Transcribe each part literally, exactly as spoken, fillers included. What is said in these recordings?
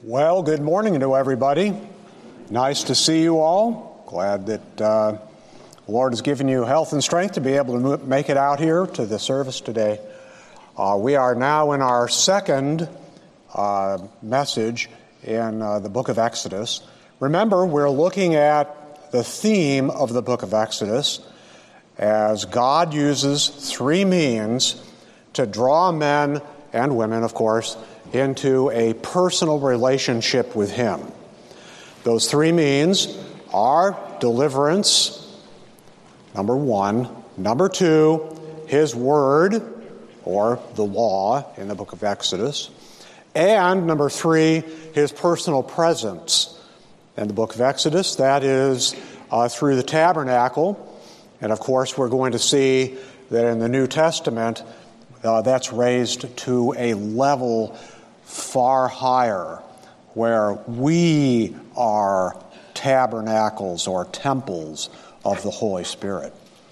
Well, good morning to everybody. Nice to see you all. Glad that uh, the Lord has given you health and strength to be able to make it out here to the service today. Uh, we are now in our second uh, message in uh, the book of Exodus. Remember, we're looking at the theme of the book of Exodus as God uses three means to draw men and women, of course, into a personal relationship with Him. Those three means are deliverance, number one. Number two, His Word, or the law in the book of Exodus. And number three, His personal presence in the book of Exodus. That is uh, through the tabernacle. And of course, we're going to see that in the New Testament, uh, that's raised to a level far higher, where we are tabernacles or temples of the Holy Spirit.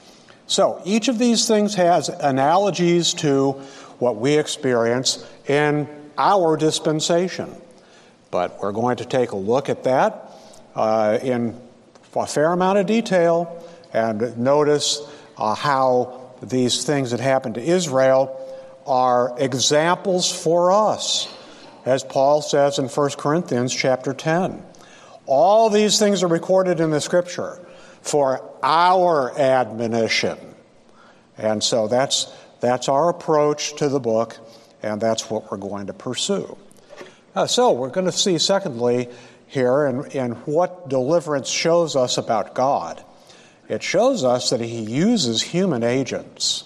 So each of these things has analogies to what we experience in our dispensation. But we're going to take a look at that uh, in a fair amount of detail and notice uh, how these things that happened to Israel are examples for us. As Paul says in First Corinthians chapter ten, all these things are recorded in the Scripture for our admonition. And so that's that's our approach to the book, and that's what we're going to pursue. Uh, so we're going to see, secondly, here in, in what deliverance shows us about God. It shows us that He uses human agents.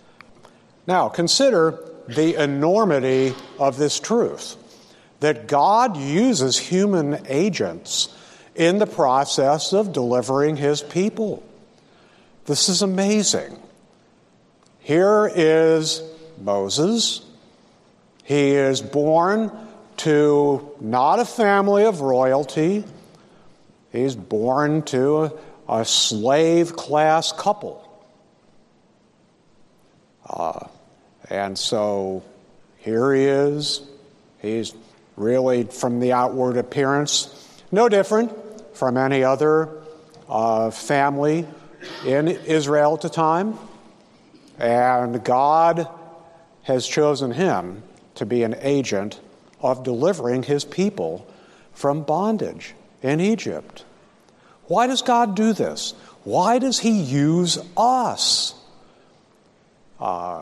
Now, consider the enormity of this truth, that God uses human agents in the process of delivering His people. This is amazing. Here is Moses. He is born to not a family of royalty. He's born to a, a slave-class couple. Uh, and so here he is. He's really, from the outward appearance, no different from any other uh, family in Israel at the time. And God has chosen him to be an agent of delivering His people from bondage in Egypt. Why does God do this? Why does He use us? Uh,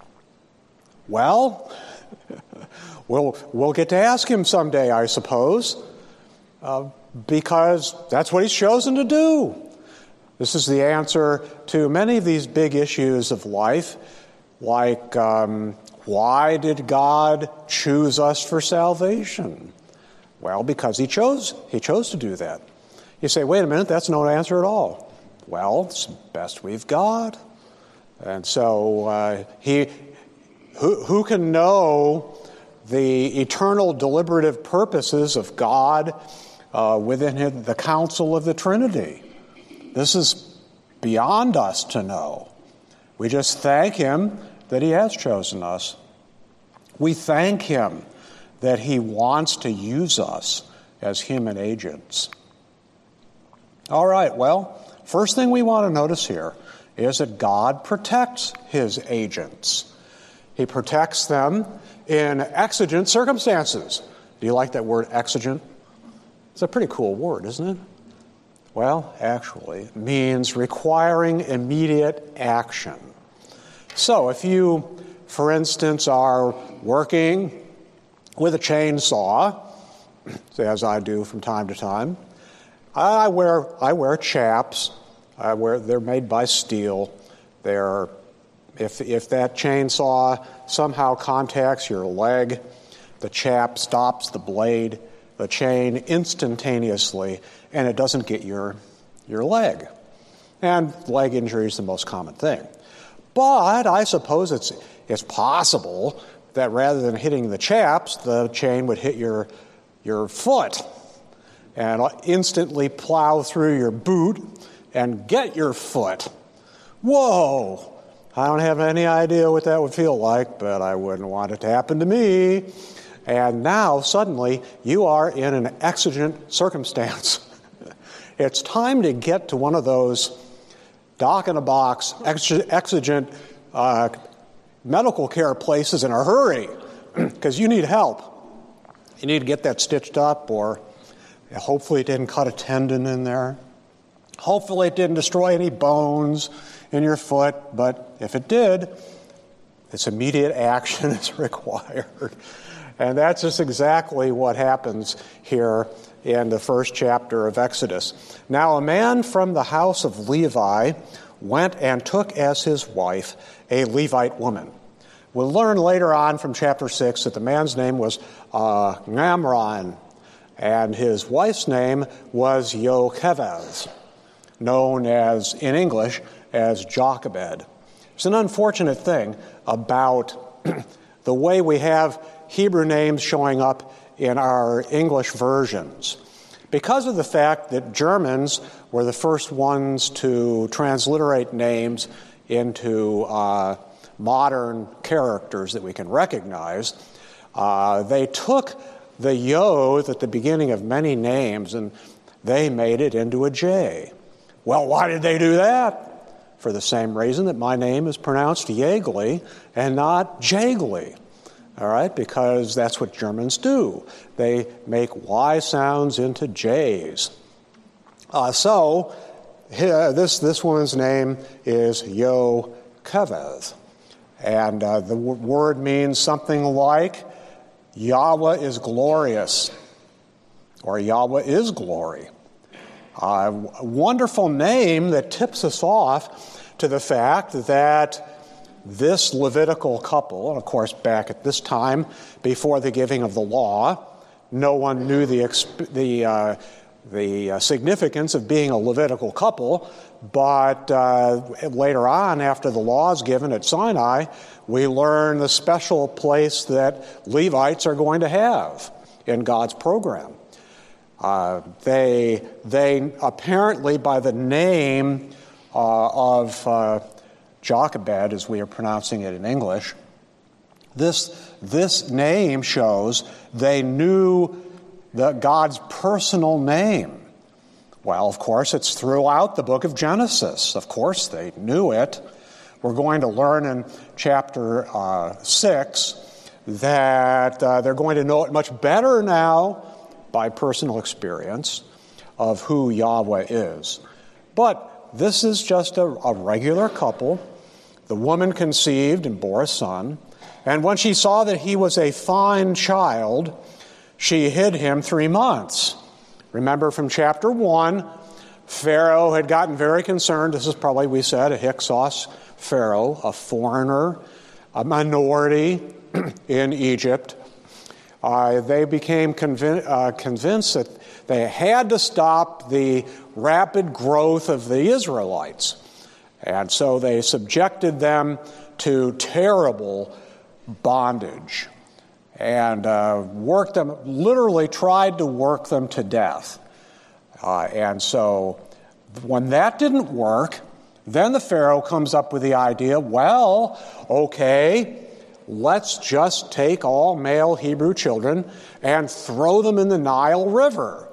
well... We'll, we'll get to ask Him someday, I suppose, uh, because that's what He's chosen to do. This is the answer to many of these big issues of life, like um, why did God choose us for salvation? Well, because He chose. He chose to do that. You say, wait a minute, that's no answer at all. Well, it's the best we've got. And so uh, He, who, who can know the eternal deliberative purposes of God uh, within the counsel of the Trinity? This is beyond us to know. We just thank Him that He has chosen us. We thank Him that He wants to use us as human agents. All right, well, first thing we want to notice here is that God protects His agents. He protects them in exigent circumstances. Do you like that word, exigent? It's a pretty cool word, isn't it? Well, actually, it means requiring immediate action. So if you, for instance, are working with a chainsaw, as I do from time to time, I wear I wear chaps. I wear they're made by steel. They're If if that chainsaw somehow contacts your leg, the chap stops the blade, the chain instantaneously, and it doesn't get your your leg. And leg injury is the most common thing. But I suppose it's it's possible that rather than hitting the chaps, the chain would hit your your foot and instantly plow through your boot and get your foot. Whoa! I don't have any idea what that would feel like, but I wouldn't want it to happen to me. And now, suddenly, you are in an exigent circumstance. It's time to get to one of those dock-in-a-box, exigent uh, medical care places in a hurry, because you need help. You need to get that stitched up, or hopefully it didn't cut a tendon in there. Hopefully it didn't destroy any bones in your foot, but if it did, its immediate action is required. And that's just exactly what happens here in the first chapter of Exodus. Now a man from the house of Levi went and took as his wife a Levite woman. We'll learn later on from chapter six that the man's name was uh, Amram, and his wife's name was Jochebed, known as, in English, as Jochebed. It's an unfortunate thing about the way we have Hebrew names showing up in our English versions. Because of the fact that Germans were the first ones to transliterate names into uh, modern characters that we can recognize, uh, they took the Yod at the beginning of many names and they made it into a J. Well, why did they do that? For the same reason that my name is pronounced Yeagley and not Jagley. All right, because that's what Germans do. They make Y sounds into J's. Uh, so here, this this woman's name is Jochebed, and uh, the w- word means something like Yahweh is glorious, or Yahweh is glory. Uh, a wonderful name that tips us off to the fact that this Levitical couple, and of course back at this time, before the giving of the law, no one knew the exp- the uh, the uh, significance of being a Levitical couple, but uh, later on, after the law is given at Sinai, we learn the special place that Levites are going to have in God's program. Uh, they they apparently, by the name uh, of uh, Jochebed, as we are pronouncing it in English, this, this name shows they knew the, God's personal name. Well, of course, it's throughout the book of Genesis. Of course, they knew it. We're going to learn in chapter uh, six that uh, they're going to know it much better now by personal experience of who Yahweh is. But this is just a, a regular couple. The woman conceived and bore a son, and when she saw that he was a fine child, she hid him three months. Remember from chapter one, Pharaoh had gotten very concerned. This is probably, we said, a Hyksos Pharaoh, a foreigner, a minority in Egypt. Uh, they became convin- uh, convinced that they had to stop the rapid growth of the Israelites. And so they subjected them to terrible bondage and uh, worked them, literally tried to work them to death. Uh, and so when that didn't work, then the Pharaoh comes up with the idea, well, okay, let's just take all male Hebrew children and throw them in the Nile River.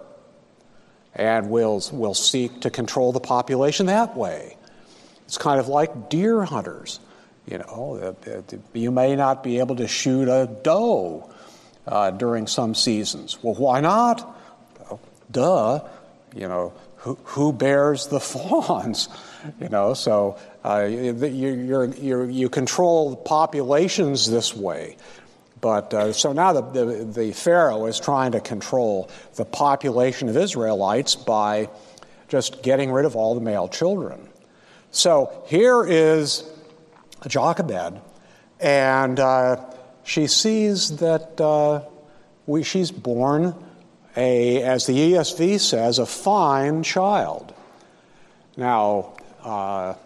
And we'll, we'll seek to control the population that way. It's kind of like deer hunters. You know, you may not be able to shoot a doe uh, during some seasons. Well, why not? Well, duh. You know, who, who bears the fawns? You know, so uh, you, you're, you're, you control populations this way. But uh, so now the, the, the Pharaoh is trying to control the population of Israelites by just getting rid of all the male children. So here is Jochebed, and uh, she sees that uh, we, she's born a, as the E S V says, a fine child. Now, uh,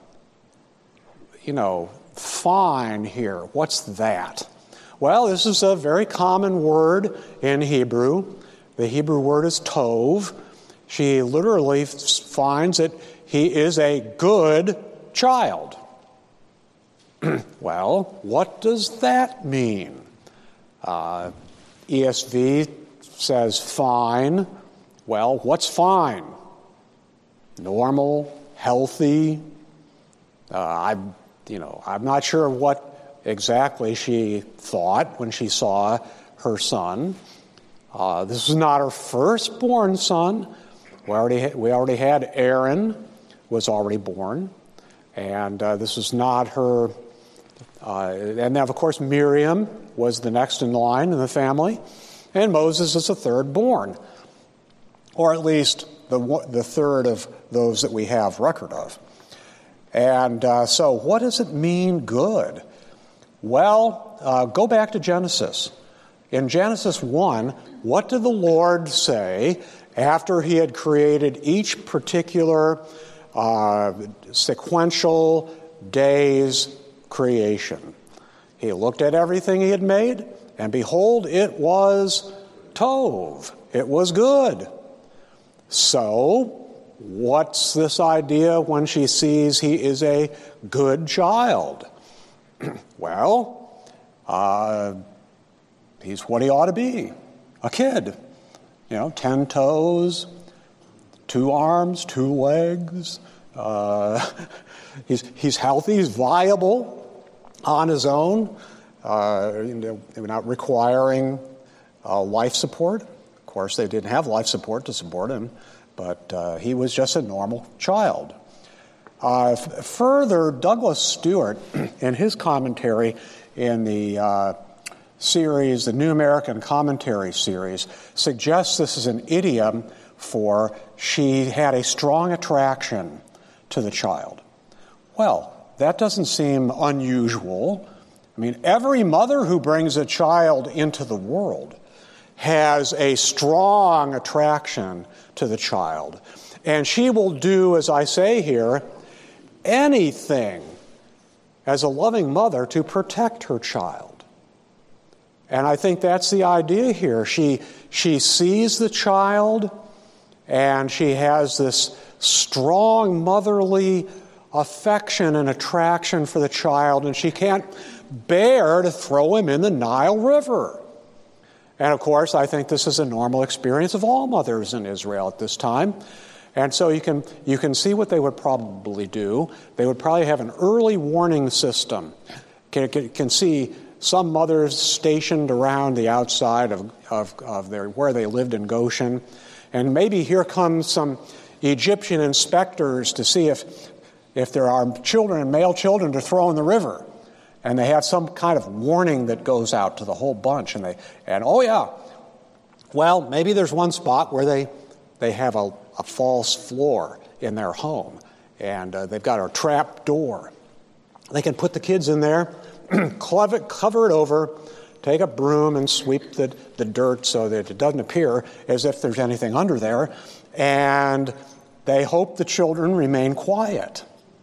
you know, fine here, what's that? Well, this is a very common word in Hebrew. The Hebrew word is tov. She literally finds that he is a good child. Well, what does that mean? Uh, E S V says fine. Well, what's fine? Normal, healthy. Uh, I'm, you know, I'm not sure what exactly she thought when she saw her son. Uh, this was not her firstborn son. We already ha- we already had Aaron, was already born, and uh, this was not her. Uh, and then, of course, Miriam was the next in line in the family, and Moses is the third born, or at least the the third of those that we have record of. And uh, so, what does it mean, good? Well, uh, go back to Genesis. In Genesis one, what did the Lord say after he had created each particular uh, sequential day's creation? He looked at everything he had made, and behold, it was tov. It was good. So, what's this idea when she sees he is a good child? Well, uh, he's what he ought to be, a kid. You know, ten toes, two arms, two legs. Uh, he's he's healthy, he's viable on his own, uh, you know, not requiring uh, life support. Of course, they didn't have life support to support him, but uh, he was just a normal child. Uh, f- further, Douglas Stewart, in his commentary in the uh, series, the New American Commentary series, suggests this is an idiom for she had a strong attraction to the child. Well, that doesn't seem unusual. I mean, every mother who brings a child into the world has a strong attraction to the child. And she will do, as I say here, anything as a loving mother to protect her child. And I think that's the idea here. She, she sees the child, and she has this strong motherly affection and attraction for the child, and she can't bear to throw him in the Nile River. And of course, I think this is a normal experience of all mothers in Israel at this time. And so you can you can see what they would probably do. They would probably have an early warning system. Can, can, can see some mothers stationed around the outside of, of, of their where they lived in Goshen. And maybe here comes some Egyptian inspectors to see if if there are children, male children, to throw in the river. And they have some kind of warning that goes out to the whole bunch. And they and oh yeah, well, maybe there's one spot where they they have a, a false floor in their home, and uh, they've got a trap door. They can put the kids in there, cover it, cover it over, take a broom and sweep the, the dirt so that it doesn't appear as if there's anything under there, and they hope the children remain quiet.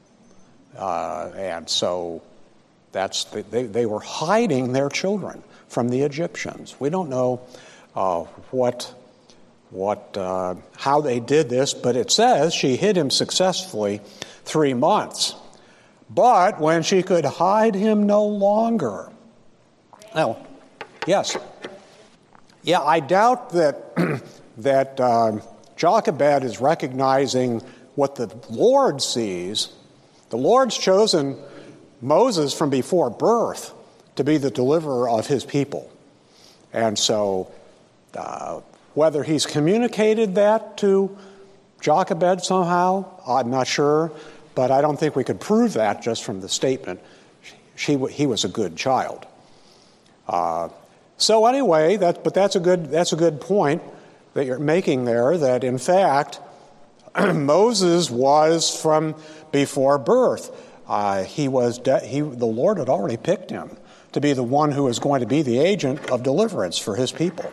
Uh, and so that's they, they were hiding their children from the Egyptians. We don't know uh, what what uh, how they did this, but it says she hid him successfully three months. But when she could hide him no longer, well, yes, yeah, I doubt that that uh, Jochebed is recognizing what the Lord sees. The Lord's chosen Moses from before birth to be the deliverer of his people. And so uh, whether he's communicated that to Jochebed somehow, I'm not sure, but I don't think we could prove that just from the statement. She, he was a good child. Uh, so anyway, that, but that's a good that's a good point that you're making there, that in fact, Moses was from before birth. Uh, he was de- he the Lord had already picked him to be the one who was going to be the agent of deliverance for his people.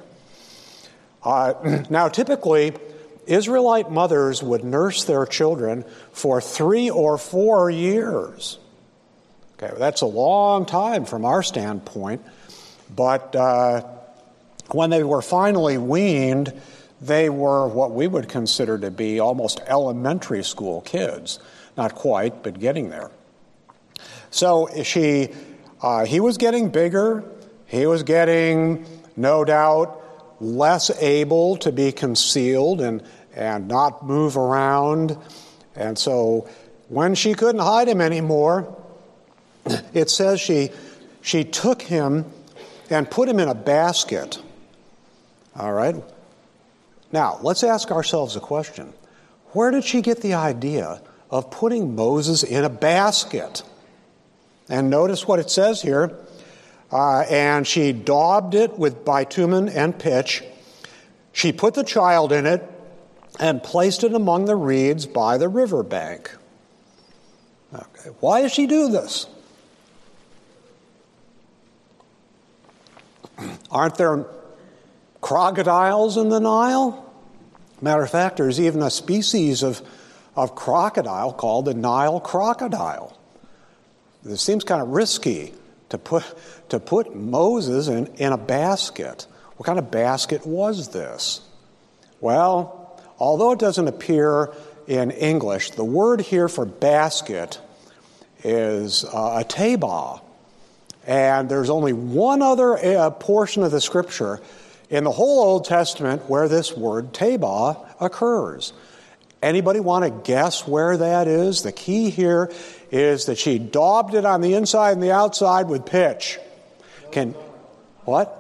Uh, now, typically, Israelite mothers would nurse their children for three or four years. Okay, that's a long time from our standpoint, but uh, when they were finally weaned, they were what we would consider to be almost elementary school kids. Not quite, but getting there. So she, uh, he was getting bigger. He was getting no doubt less able to be concealed and, and not move around. And so when she couldn't hide him anymore, it says she, she took him and put him in a basket. All right? Now, let's ask ourselves a question. Where did she get the idea of putting Moses in a basket? And notice what it says here. Uh, and she daubed it with bitumen and pitch. She put the child in it and placed it among the reeds by the riverbank. Okay. Why does she do this? Aren't there crocodiles in the Nile? Matter of fact, there's even a species of, of crocodile called the Nile crocodile. It seems kind of risky to put to put Moses in, in a basket. What kind of basket was this? Well, although it doesn't appear in English, the word here for basket is uh, a tebah. And there's only one other uh, portion of the Scripture in the whole Old Testament where this word tebah occurs. Anybody want to guess where that is? The key here is that she daubed it on the inside and the outside with pitch. Can what?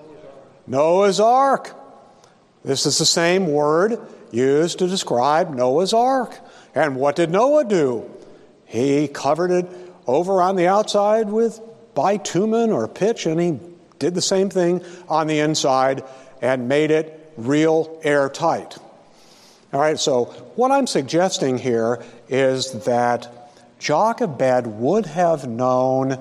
Noah's Ark. This is the same word used to describe Noah's Ark. And what did Noah do? He covered it over on the outside with bitumen or pitch, and he did the same thing on the inside and made it real airtight. All right, so what I'm suggesting here is that Jochebed would have known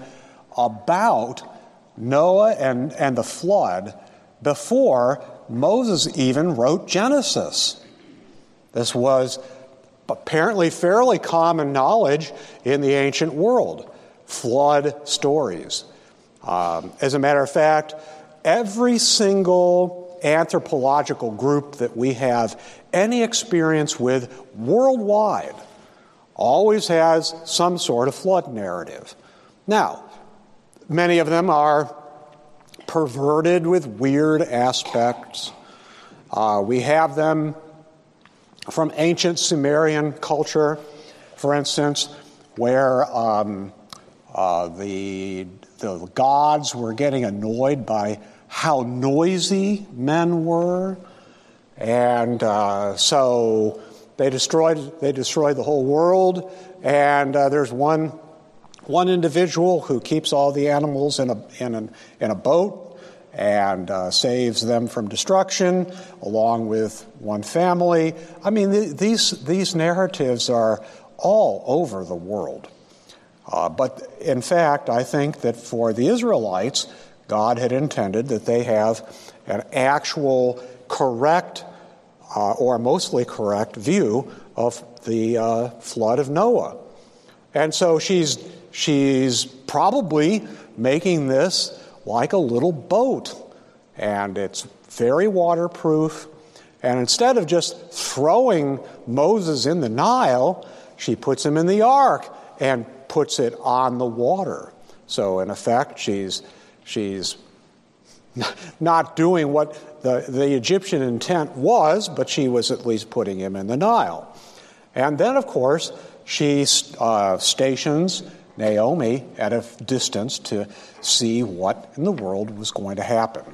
about Noah and, and the flood before Moses even wrote Genesis. This was apparently fairly common knowledge in the ancient world, flood stories. Um, as a matter of fact, every single anthropological group that we have any experience with worldwide always has some sort of flood narrative. Now, many of them are perverted with weird aspects. Uh, we have them from ancient Sumerian culture, for instance, where um, uh, the, the gods were getting annoyed by how noisy men were, and uh, so they destroyed they destroyed the whole world. And uh, there's one one individual who keeps all the animals in a in a, in a boat and uh, saves them from destruction, along with one family. I mean, th- these these narratives are all over the world. Uh, but in fact, I think that for the Israelites, God had intended that they have an actual correct, uh, or mostly correct, view of the uh, flood of Noah. And so she's she's probably making this like a little boat. And it's very waterproof. And instead of just throwing Moses in the Nile, she puts him in the ark and puts it on the water. So in effect, she's she's not doing what the, the Egyptian intent was, but she was at least putting him in the Nile. And then, of course, she uh, stations Naomi at a distance to see what in the world was going to happen.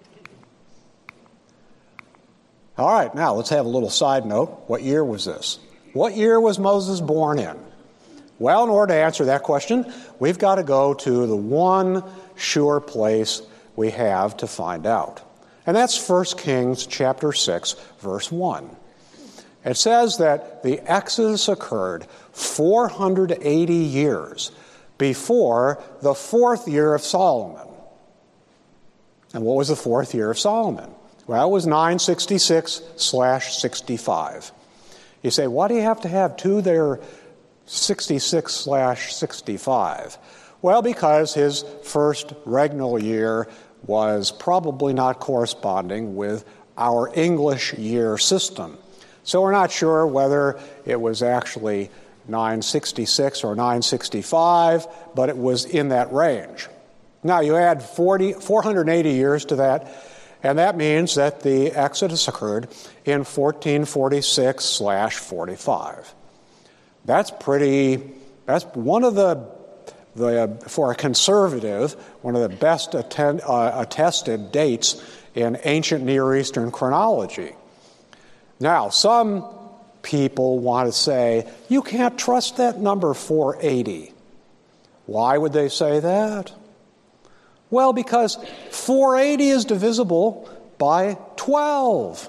All right, now let's have a little side note. What year was this? What year was Moses born in? Well, in order to answer that question, we've got to go to the one sure place we have to find out. And that's First Kings chapter six, verse one. It says that the Exodus occurred four hundred eighty years before the fourth year of Solomon. And what was the fourth year of Solomon? Well, it was nine sixty-six slash sixty-five. You say, why do you have to have two there, sixty-six slash sixty-five? Well, because his first regnal year was probably not corresponding with our English year system. So we're not sure whether it was actually nine sixty-six or nine sixty-five, but it was in that range. Now, you add forty, four hundred eighty years to that, And that means that the Exodus occurred in fourteen forty-six slash forty-five. That's pretty, that's one of the, the for a conservative, one of the best attend, uh, attested dates in ancient Near Eastern chronology. Now, some people want to say, you can't trust that number four eighty. Why would they say that? Well, because four eighty is divisible by twelve.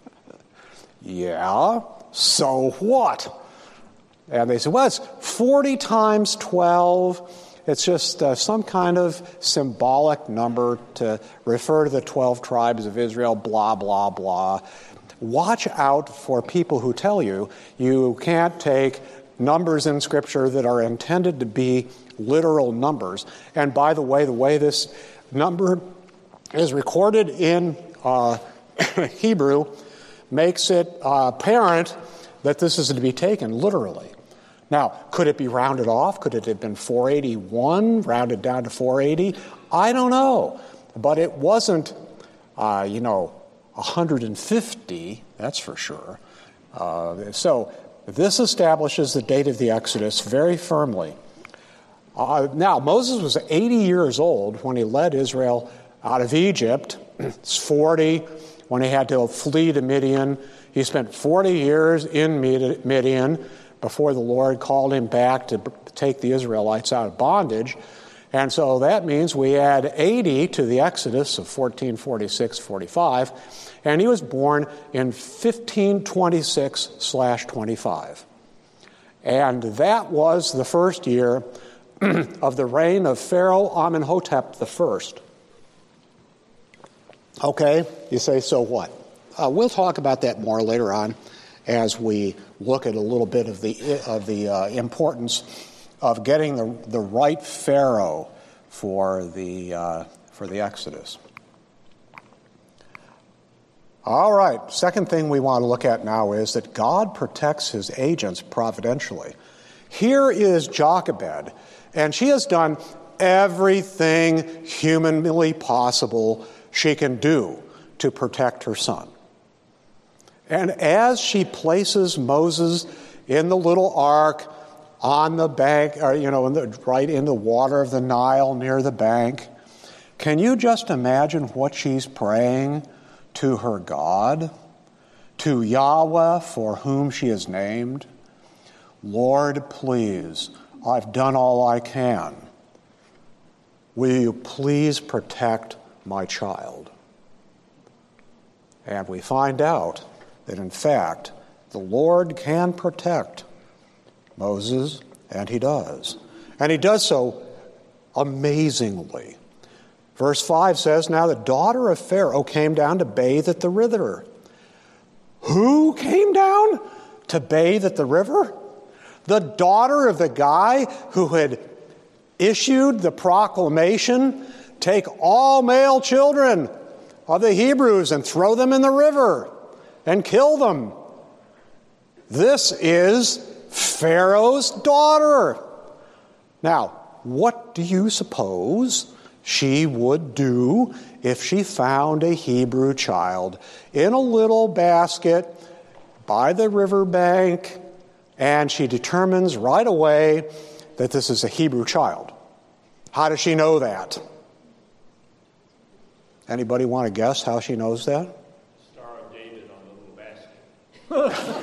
Yeah, so what? And they say, well, it's forty times twelve. It's just uh, some kind of symbolic number to refer to the twelve tribes of Israel, blah, blah, blah. Watch out for people who tell you you can't take numbers in Scripture that are intended to be literal numbers. And by the way, the way this number is recorded in uh, Hebrew makes it uh, apparent that this is to be taken literally. Now, could it be rounded off? Could it have been four eighty-one, rounded down to four eighty? I don't know. But it wasn't, uh, you know, one hundred fifty, that's for sure. Uh, so this establishes the date of the Exodus very firmly. Uh, now, Moses was eighty years old when he led Israel out of Egypt. It's forty when he had to flee to Midian. He spent forty years in Midian before the Lord called him back to take the Israelites out of bondage. And so that means we add eighty to the Exodus of fourteen forty-six forty-five, and he was born in fifteen twenty-six slash twenty-five. And that was the first year of the reign of Pharaoh Amenhotep the First. Okay, you say, so what? Uh, we'll talk about that more later on as we look at a little bit of the of the uh, importance of getting the the right Pharaoh for the uh, for the Exodus. All right, second thing we want to look at now is that God protects his agents providentially. Here is Jochebed, and she has done everything humanly possible she can do to protect her son. And as she places Moses in the little ark on the bank, or, you know, in the, right in the water of the Nile near the bank, can you just imagine what she's praying to her God, to Yahweh for whom she is named? Lord, please, I've done all I can. Will you please protect my child? And we find out that, in fact, the Lord can protect Moses, and he does. And he does so amazingly. Verse five says, now the daughter of Pharaoh came down to bathe at the river. Who came down to bathe at the river? The daughter of the guy who had issued the proclamation, take all male children of the Hebrews and throw them in the river and kill them. This is Pharaoh's daughter. Now, what do you suppose she would do if she found a Hebrew child in a little basket by the riverbank, and she determines right away that this is a Hebrew child? How does she know that? Anybody want to guess how she knows that? Star of David on the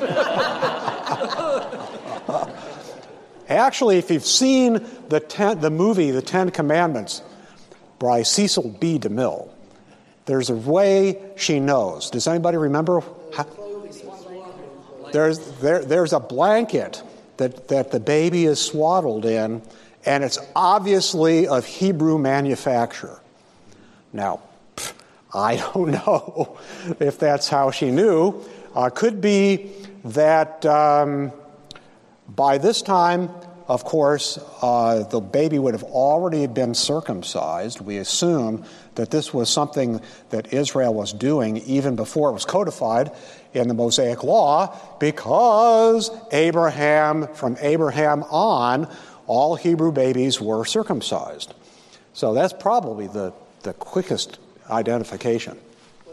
little basket. Actually, if you've seen the ten, the movie The Ten Commandments by Cecil B. DeMille, there's a way she knows. Does anybody remember? How? There's there, there's a blanket that, that the baby is swaddled in, and it's obviously of Hebrew manufacture. Now, I don't know if that's how she knew. Uh, could be that um, by this time, of course, uh, the baby would have already been circumcised. We assume that this was something that Israel was doing even before it was codified in the Mosaic Law, because Abraham, from Abraham on, all Hebrew babies were circumcised. So that's probably the, the quickest identification.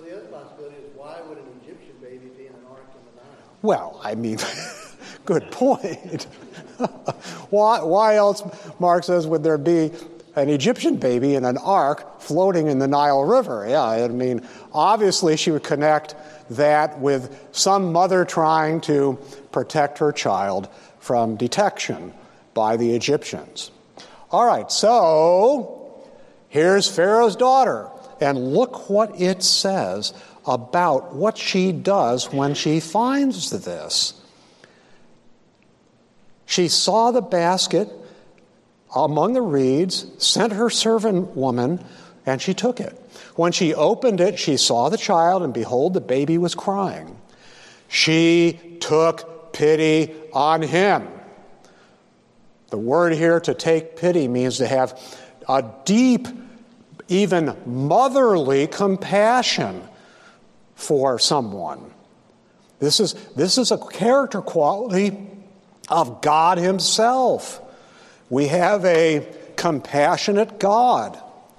Egyptian baby be in an ark in the Nile? Well, I mean, good point. why, why else, Mark says, would there be an Egyptian baby in an ark floating in the Nile River? Yeah, I mean, obviously she would connect that with some mother trying to protect her child from detection by the Egyptians. All right, so here's Pharaoh's daughter, and look what it says about what she does when she finds this. She saw the basket among the reeds, sent her servant woman, and she took it. When she opened it, she saw the child, and behold, the baby was crying. She took pity on him. The word here, to take pity, means to have a deep, even motherly compassion for someone. This is, this is a character quality of God himself. We have a compassionate God.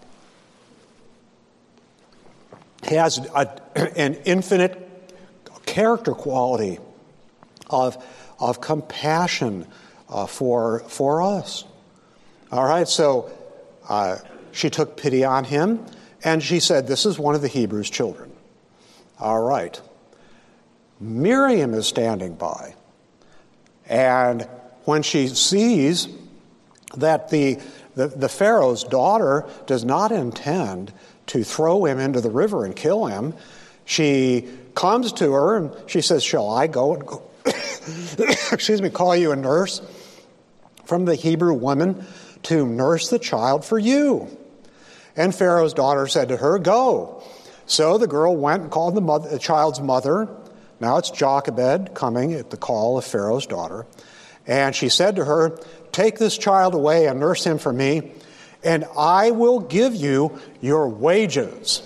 He has a, an infinite character quality of, of compassion uh, for, for us. All right, so uh, she took pity on him, and she said, this is one of the Hebrews' children. All right. Miriam is standing by, and when she sees that the, the, the Pharaoh's daughter does not intend to throw him into the river and kill him, she comes to her and she says, shall I go and go, excuse me, call you a nurse from the Hebrew women to nurse the child for you? And Pharaoh's daughter said to her, go. So the girl went and called the, mother, the child's mother. Now it's Jochebed coming at the call of Pharaoh's daughter. And she said to her, take this child away and nurse him for me, and I will give you your wages.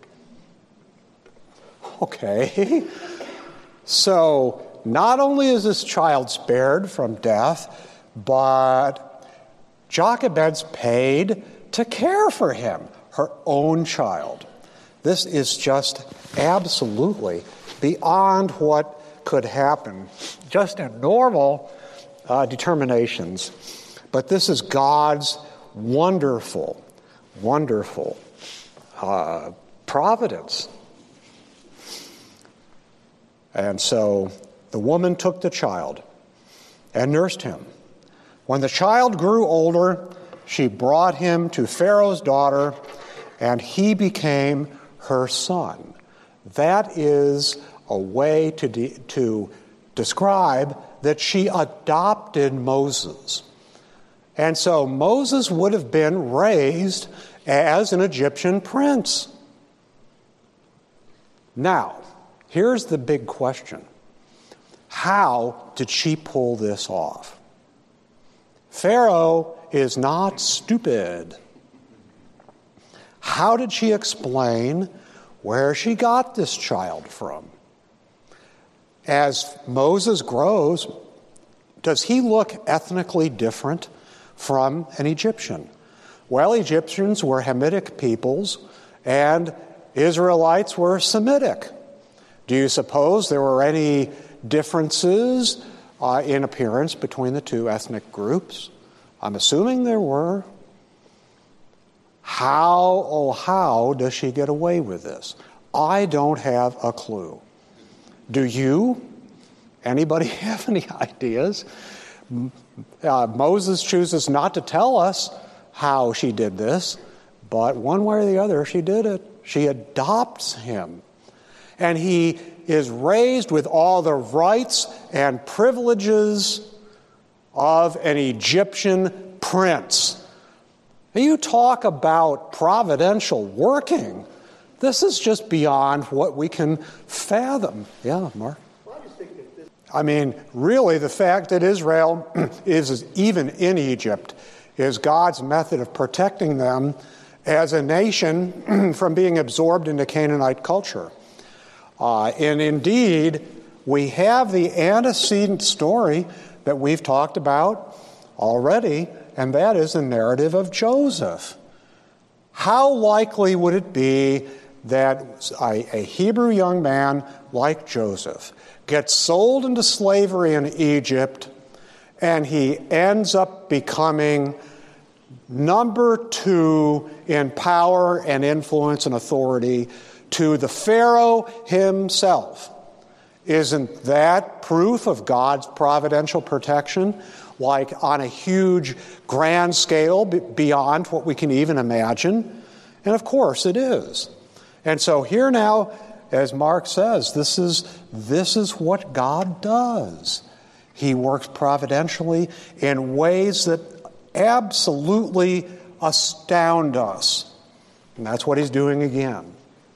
Okay. So not only is this child spared from death, but Jochebed's paid to care for him, her own child. This is just absolutely beyond what could happen just in normal uh, determinations. But this is God's wonderful, wonderful uh, providence. And so the woman took the child and nursed him. When the child grew older, she brought him to Pharaoh's daughter, and he became her son. That is a way to, de- to describe that she adopted Moses. And so Moses would have been raised as an Egyptian prince. Now, here's the big question. How did she pull this off? Pharaoh is not stupid. How did she explain where she got this child from? As Moses grows, does he look ethnically different from an Egyptian? Well, Egyptians were Hamitic peoples, and Israelites were Semitic. Do you suppose there were any differences uh, in appearance between the two ethnic groups? I'm assuming there were. How, oh, how does she get away with this? I don't have a clue. Do you? Anybody have any ideas? Uh, Moses chooses not to tell us how she did this, but one way or the other, she did it. She adopts him. And he is raised with all the rights and privileges of an Egyptian prince. You talk about providential working. This is just beyond what we can fathom. Yeah, Mark? I mean, really, the fact that Israel is even in Egypt is God's method of protecting them as a nation from being absorbed into Canaanite culture. Uh, and indeed, we have the antecedent story that we've talked about already, and that is the narrative of Joseph. How likely would it be that a, a Hebrew young man like Joseph gets sold into slavery in Egypt, and he ends up becoming number two in power and influence and authority to the Pharaoh himself. Isn't that proof of God's providential protection, like on a huge, grand scale beyond what we can even imagine? And of course it is. And so here now, as Mark says, this is, this is what God does. He works providentially in ways that absolutely astound us. And that's what he's doing again.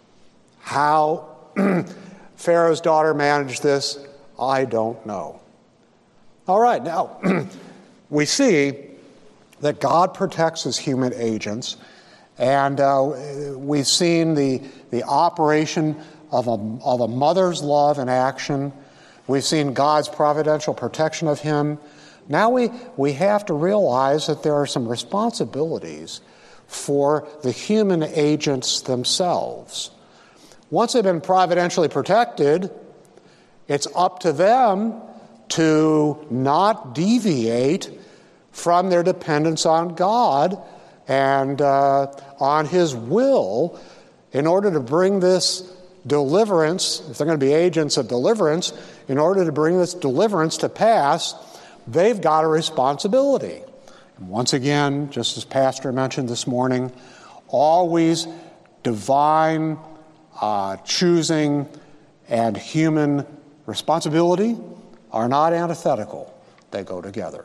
How Pharaoh's daughter managed this, I don't know. All right, now, we see that God protects his human agents, and uh, we've seen the, the operation of a, of a mother's love in action. We've seen God's providential protection of him. Now we, we have to realize that there are some responsibilities for the human agents themselves. Once they've been providentially protected, it's up to them to not deviate from their dependence on God and uh, on his will in order to bring this deliverance, if they're going to be agents of deliverance, in order to bring this deliverance to pass, they've got a responsibility. And once again, just as Pastor mentioned this morning, always divine uh, choosing and human responsibility are not antithetical. They go together.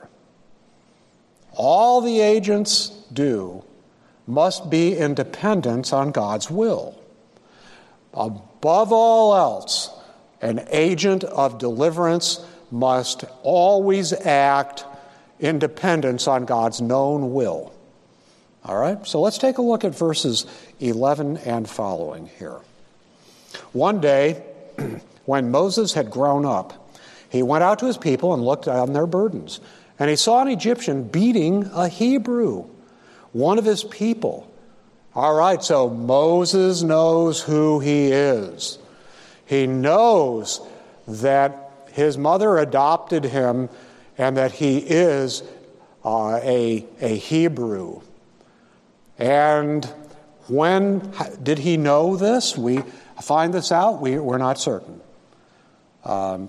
All the agents do must be in dependence on God's will. Above all else, an agent of deliverance must always act in dependence on God's known will. All right, so let's take a look at verses eleven and following here. One day, when Moses had grown up, he went out to his people and looked on their burdens. And he saw an Egyptian beating a Hebrew, one of his people. All right, so Moses knows who he is. He knows that his mother adopted him and that he is uh, a, a Hebrew. And when did he know this? We find this out. We, we're not certain. Um,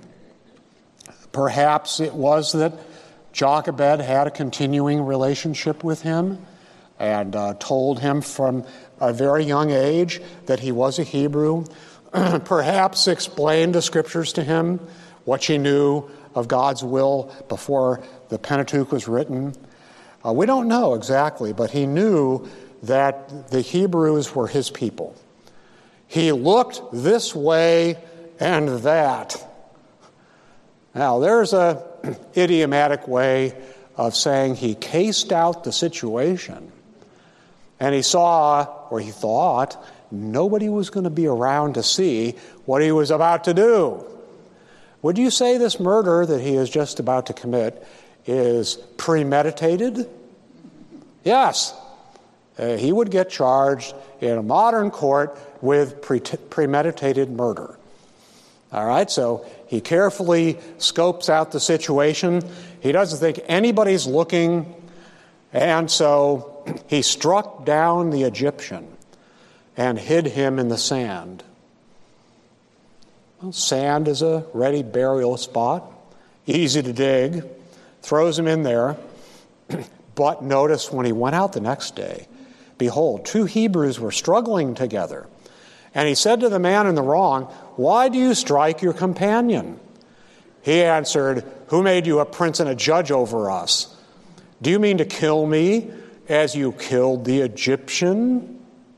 perhaps it was that Jochebed had a continuing relationship with him and uh, told him from a very young age that he was a Hebrew. Perhaps explained the scriptures to him, what she knew of God's will before the Pentateuch was written. Uh, we don't know exactly, but he knew that the Hebrews were his people. He looked this way and that. Now, there's a idiomatic way of saying he cased out the situation, and he saw, or he thought, nobody was going to be around to see what he was about to do. Would you say this murder that he is just about to commit is premeditated? Yes. Uh, he would get charged in a modern court with pre- premeditated murder. All right, so he carefully scopes out the situation. He doesn't think anybody's looking, and so he struck down the Egyptian and hid him in the sand. Well, sand is a ready burial spot, easy to dig, throws him in there. But notice when he went out the next day, behold, two Hebrews were struggling together. And he said to the man in the wrong, "Why do you strike your companion?" He answered, "Who made you a prince and a judge over us? Do you mean to kill me as you killed the Egyptian?"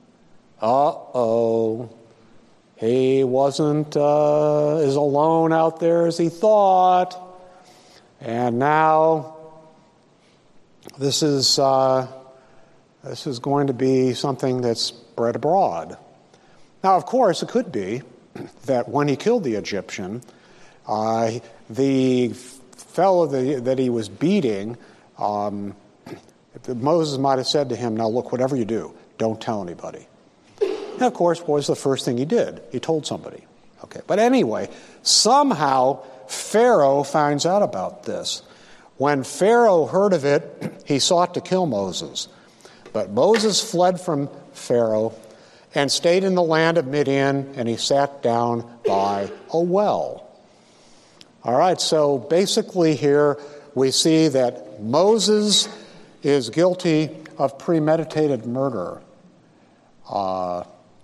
Uh-oh. He wasn't uh, as alone out there as he thought. And now this is uh, this is going to be something that's spread abroad. Now, of course, it could be that when he killed the Egyptian, uh, the fellow that, that he was beating, um, Moses might have said to him, "Now look, whatever you do, don't tell anybody." And of course, what was the first thing he did? He told somebody. Okay, but anyway, somehow Pharaoh finds out about this. When Pharaoh heard of it, he sought to kill Moses. But Moses fled from Pharaoh and stayed in the land of Midian, and he sat down by a well. All right, so basically here we see that Moses is guilty of premeditated murder. Uh,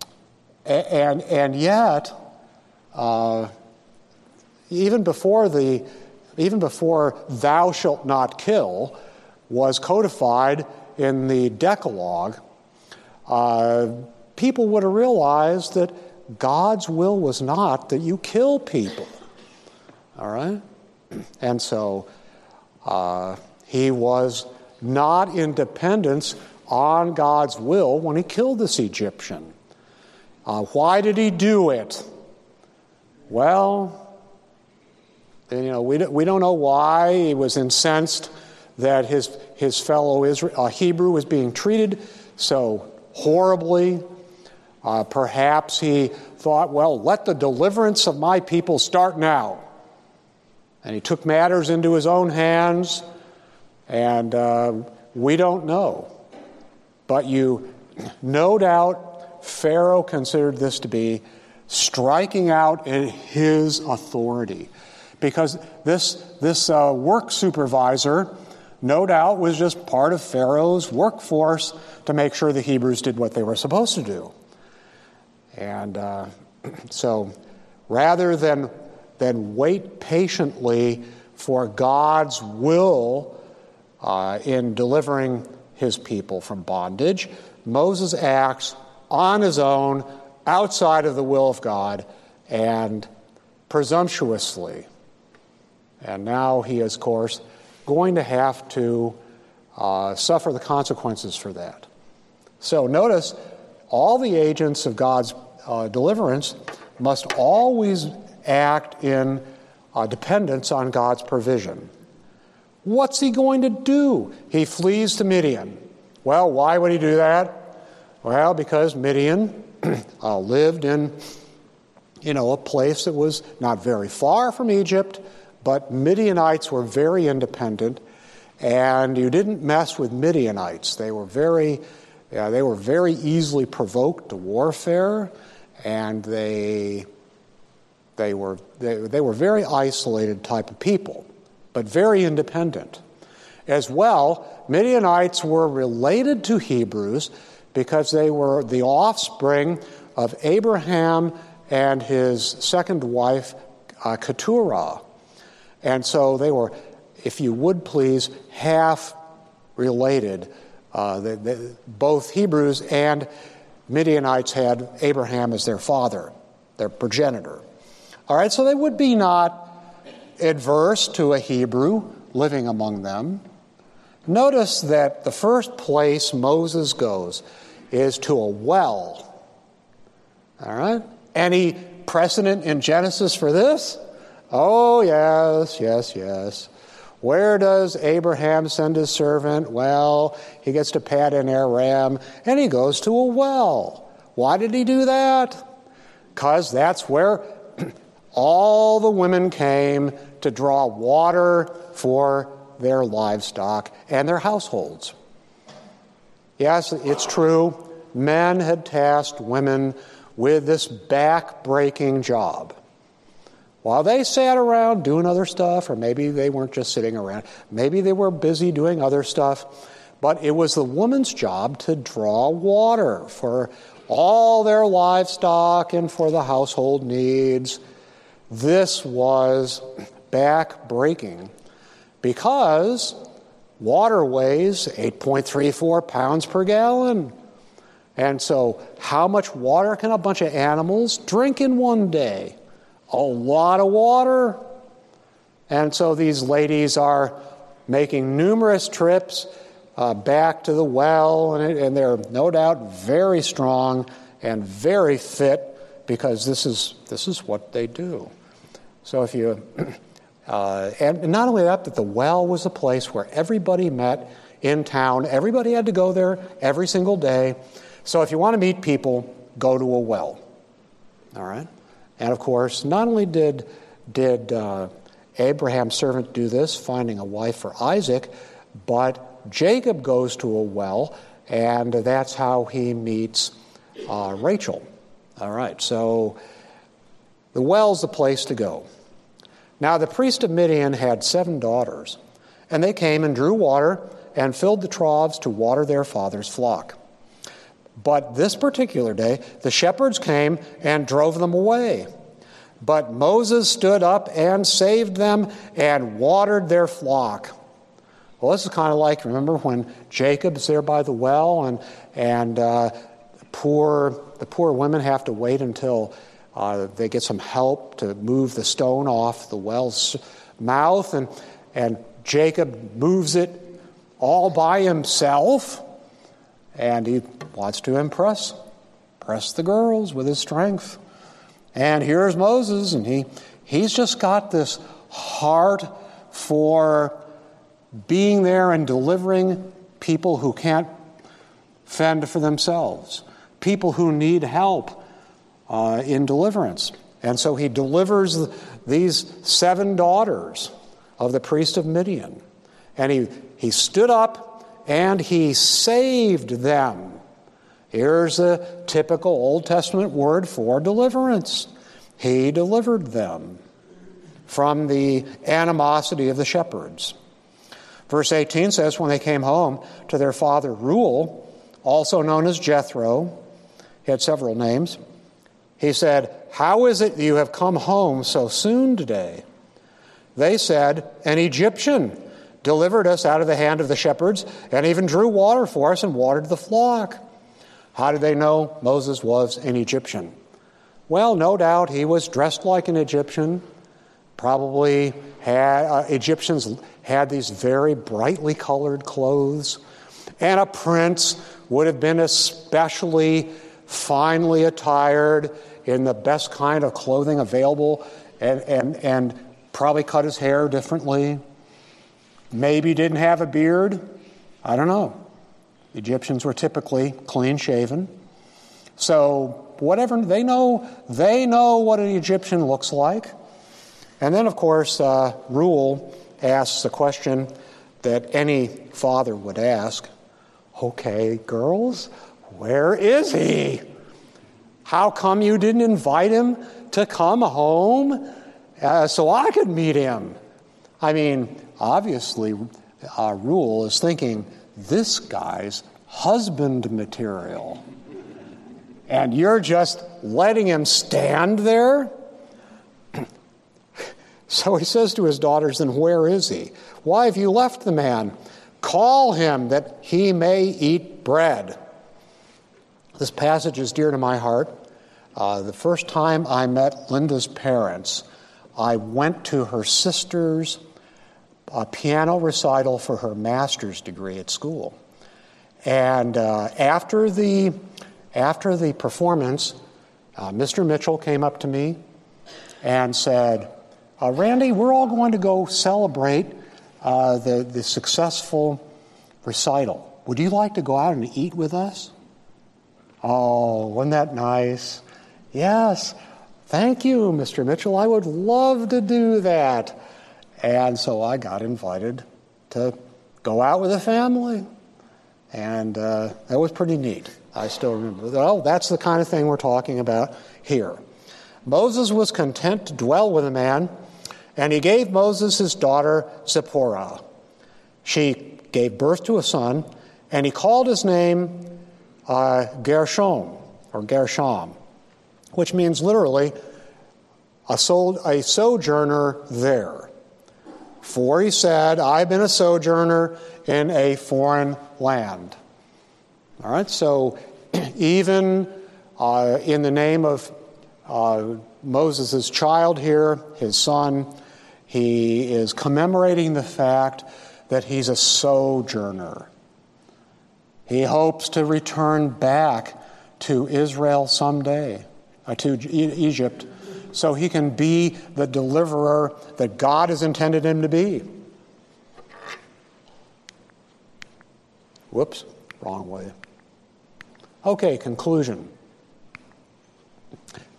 and, and yet, uh, even before the even before thou shalt not kill was codified in the Decalogue, uh, people would have realized that God's will was not that you kill people. All right? And so uh, he was not in dependence on God's will when he killed this Egyptian. Uh, why did he do it? Well, you know, we don't, we don't know why. He was incensed that his his fellow Israel, uh, Hebrew was being treated so horribly. Uh, perhaps he thought, well, let the deliverance of my people start now. And he took matters into his own hands, and uh, we don't know. But you, no doubt, Pharaoh considered this to be striking out in his authority. Because this, this uh, work supervisor, no doubt, was just part of Pharaoh's workforce to make sure the Hebrews did what they were supposed to do. And uh, so rather than, than wait patiently for God's will uh, in delivering his people from bondage, Moses acts on his own, outside of the will of God, and presumptuously. And now he is, of course, going to have to uh, suffer the consequences for that. So notice, all the agents of God's uh, deliverance must always act in uh, dependence on God's provision. What's he going to do? He flees to Midian. Well, why would he do that? Well, because Midian uh, lived in, you know, a place that was not very far from Egypt, but Midianites were very independent, and you didn't mess with Midianites. They were very, yeah, they were very easily provoked to warfare, and they, they were they, they were very isolated type of people, but very independent. As well, Midianites were related to Hebrews because they were the offspring of Abraham and his second wife, uh, Keturah. And so they were, if you would please, half related. Uh, they, they, both Hebrews and Midianites had Abraham as their father, their progenitor. All right, so they would be not adverse to a Hebrew living among them. Notice that the first place Moses goes is to a well. All right? Any precedent in Genesis for this? Oh, yes, yes, yes. Where does Abraham send his servant? Well, he gets to Paddan Aram, and he goes to a well. Why did he do that? Because that's where all the women came to draw water for their livestock and their households. Yes, it's true. Men had tasked women with this back-breaking job. While they sat around doing other stuff, or maybe they weren't just sitting around, maybe they were busy doing other stuff, but it was the woman's job to draw water for all their livestock and for the household needs. This was back-breaking because water weighs eight point three four pounds per gallon. And so how much water can a bunch of animals drink in one day? A lot of water. And so these ladies are making numerous trips uh, back to the well, and, it, and they're no doubt very strong and very fit because this is this is what they do. So if you, uh, and not only that, but the well was a place where everybody met in town. Everybody had to go there every single day. So if you want to meet people, go to a well. All right? And of course, not only did, did uh, Abraham's servant do this, finding a wife for Isaac, but Jacob goes to a well, and that's how he meets uh, Rachel. All right, so the well's the place to go. Now the priest of Midian had seven daughters, and they came and drew water and filled the troughs to water their father's flock. But this particular day, the shepherds came and drove them away. But Moses stood up and saved them and watered their flock. Well, this is kind of like, remember when Jacob's there by the well, and and uh, poor the poor women have to wait until uh, they get some help to move the stone off the well's mouth, and and Jacob moves it all by himself, and he wants to impress, impress the girls with his strength. And here's Moses, and he he's just got this heart for being there and delivering people who can't fend for themselves, people who need help uh, in deliverance. And so he delivers these seven daughters of the priest of Midian. And he, he stood up and he saved them. Here's a typical Old Testament word for deliverance. He delivered them from the animosity of the shepherds. Verse eighteen says, when they came home to their father Reuel, also known as Jethro, he had several names, he said, "How is it you have come home so soon today?" They said, "An Egyptian delivered us out of the hand of the shepherds and even drew water for us and watered the flock." How did they know Moses was an Egyptian? Well, no doubt he was dressed like an Egyptian. Probably had, uh, Egyptians had these very brightly colored clothes. And a prince would have been especially finely attired in the best kind of clothing available, and, and, and probably cut his hair differently. Maybe didn't have a beard. I don't know. Egyptians were typically clean-shaven. So whatever, they know, they know what an Egyptian looks like. And then, of course, uh, Reuel asks the question that any father would ask. Okay, girls, where is he? How come you didn't invite him to come home uh, so I could meet him? I mean, obviously, uh, Reuel is thinking, this guy's husband material. And you're just letting him stand there? So he says to his daughters, then where is he? Why have you left the man? Call him that he may eat bread. This passage is dear to my heart. Uh, the first time I met Linda's parents, I went to her sister's uh, piano recital for her master's degree at school. And uh, after the after the performance, uh, Mister Mitchell came up to me and said, uh, Randy, we're all going to go celebrate uh, the, the successful recital. Would you like to go out and eat with us? Oh, wasn't that nice? Yes. Thank you, Mister Mitchell. I would love to do that. And so I got invited to go out with the family. And uh, that was pretty neat. I still remember. Oh, that's the kind of thing we're talking about here. Moses was content to dwell with a man, and he gave Moses his daughter Zipporah. She gave birth to a son, and he called his name uh, Gershom, or Gershom, which means literally a, sol- a sojourner there. For he said, I've been a sojourner in a foreign land. All right, so even uh, in the name of uh, Moses' child here, his son, he is commemorating the fact that he's a sojourner. He hopes to return back to Israel someday, uh, to e- Egypt, so he can be the deliverer that God has intended him to be. Whoops, wrong way. Okay, conclusion.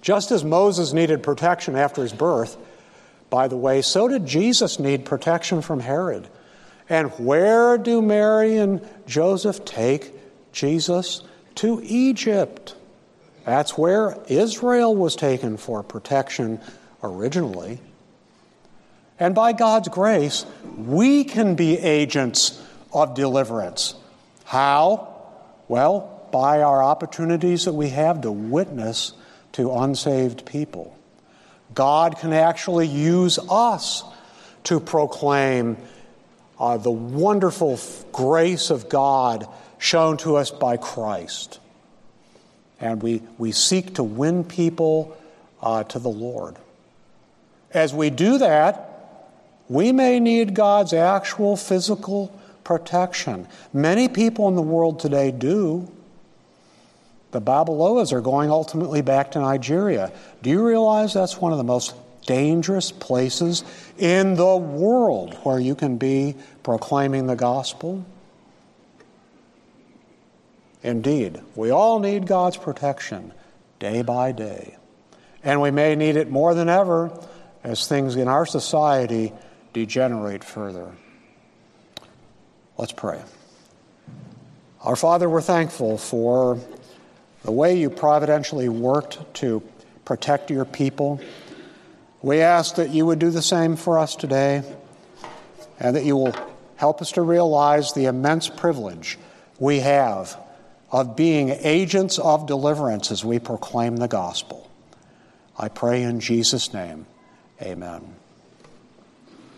Just as Moses needed protection after his birth, by the way, so did Jesus need protection from Herod. And where do Mary and Joseph take Jesus? To Egypt. That's where Israel was taken for protection originally. And by God's grace, we can be agents of deliverance. How? Well, by our opportunities that we have to witness to unsaved people. God can actually use us to proclaim uh, the wonderful grace of God shown to us by Christ. And we, we seek to win people uh, to the Lord. As we do that, we may need God's actual physical protection. Many people in the world today do. The Babaloas are going ultimately back to Nigeria. Do you realize that's one of the most dangerous places in the world where you can be proclaiming the gospel? Indeed, we all need God's protection day by day. And we may need it more than ever as things in our society degenerate further. Let's pray. Our Father, we're thankful for the way you providentially worked to protect your people. We ask that you would do the same for us today, and that you will help us to realize the immense privilege we have of being agents of deliverance as we proclaim the gospel. I pray in Jesus' name, amen.